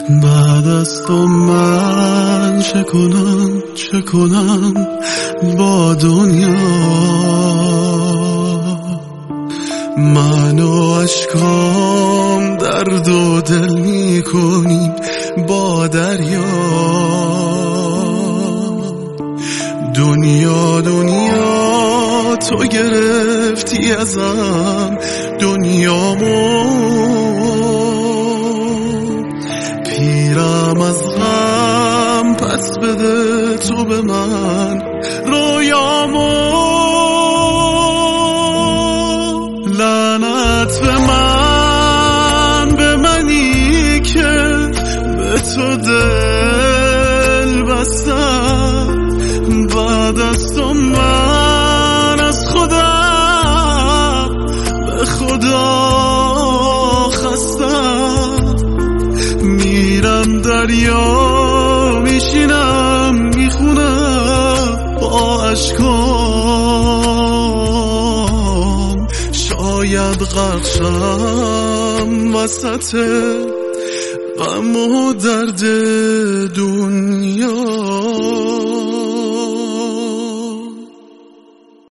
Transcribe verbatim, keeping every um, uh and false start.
بعد از تو من چه کنم چه کنم با دنیا، من و اشکام درد و دل می کنیم با دریا. دنیا دنیا تو گرفتی ازم دنیامو، پیرم از غم پس بده تو به من رویامو. لعنت به من، به منی که به تو دل بستم. بعد از تو من از خودم به خدا خستم. میرم دریا میشینم میخونم با اشکام، شاید غرق شم وسط غم و درد دنیا.